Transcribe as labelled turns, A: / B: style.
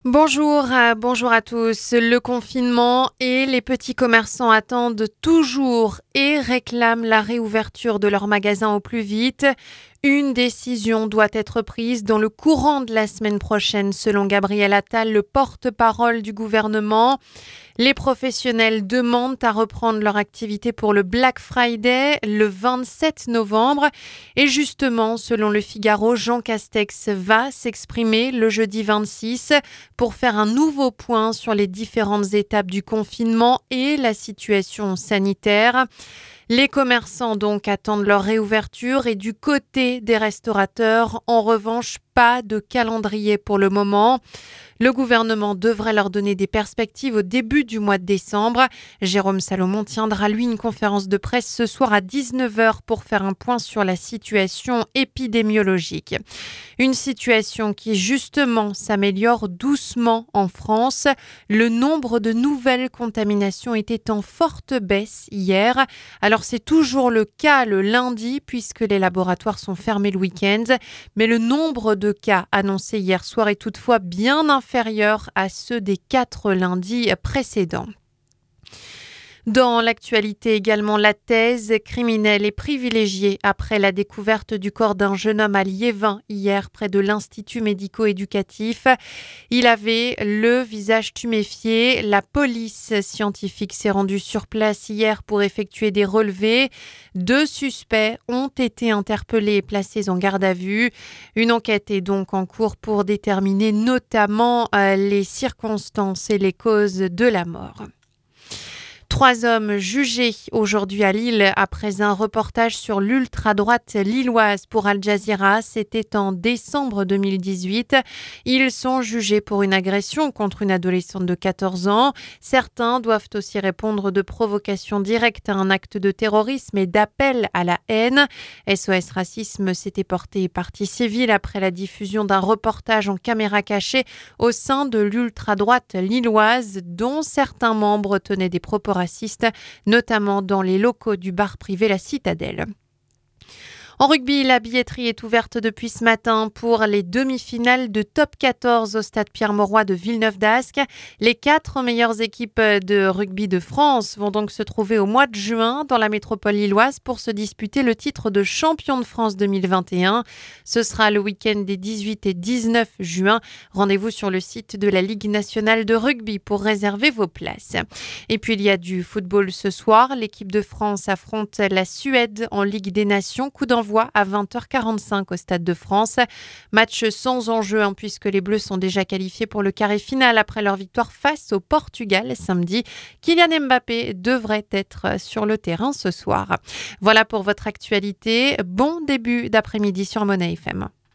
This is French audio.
A: Bonjour à tous. Le confinement et les petits commerçants attendent toujours et réclament la réouverture de leurs magasins au plus vite. Une décision doit être prise dans le courant de la semaine prochaine, selon Gabriel Attal, le porte-parole du gouvernement. Les professionnels demandent à reprendre leur activité pour le Black Friday le 27 novembre. Et justement, selon le Figaro, Jean Castex va s'exprimer le jeudi 26 pour faire un nouveau point sur les différentes étapes du confinement et la situation sanitaire. Les commerçants donc attendent leur réouverture et du côté des restaurateurs, en revanche, pas de calendrier pour le moment. Le gouvernement devrait leur donner des perspectives au début du mois de décembre. Jérôme Salomon tiendra lui une conférence de presse ce soir à 19h pour faire un point sur la situation épidémiologique. Une situation qui justement s'améliore doucement en France. Le nombre de nouvelles contaminations était en forte baisse hier. Alors c'est toujours le cas le lundi puisque les laboratoires sont fermés le week-end. Mais le nombre de cas annoncés hier soir est toutefois bien inférieur à ceux des 4 lundis précédents. Dans l'actualité également, la thèse criminelle est privilégiée après la découverte du corps d'un jeune homme à Liévin hier près de l'Institut médico-éducatif. Il avait le visage tuméfié. La police scientifique s'est rendue sur place hier pour effectuer des relevés. 2 suspects ont été interpellés et placés en garde à vue. Une enquête est donc en cours pour déterminer notamment les circonstances et les causes de la mort. 3 hommes jugés aujourd'hui à Lille après un reportage sur l'ultra-droite lilloise pour Al Jazeera. C'était en décembre 2018. Ils sont jugés pour une agression contre une adolescente de 14 ans. Certains doivent aussi répondre de provocation directe à un acte de terrorisme et d'appel à la haine. SOS Racisme s'était porté partie civile après la diffusion d'un reportage en caméra cachée au sein de l'ultra-droite lilloise dont certains membres tenaient des propos racistes, notamment dans les locaux du bar privé La Citadelle. En rugby, la billetterie est ouverte depuis ce matin pour les demi-finales de Top 14 au stade Pierre-Mauroy de Villeneuve-d'Ascq. Les 4 meilleures équipes de rugby de France vont donc se trouver au mois de juin dans la métropole lilloise pour se disputer le titre de champion de France 2021. Ce sera le week-end des 18 et 19 juin. Rendez-vous sur le site de la Ligue nationale de rugby pour réserver vos places. Et puis il y a du football ce soir. L'équipe de France affronte la Suède en Ligue des Nations. Coup d'envoi à 20h45 au Stade de France. Match sans enjeu puisque les Bleus sont déjà qualifiés pour le carré final après leur victoire face au Portugal samedi. Kylian Mbappé devrait être sur le terrain ce soir. Voilà pour votre actualité. Bon début d'après-midi sur Monnaie FM.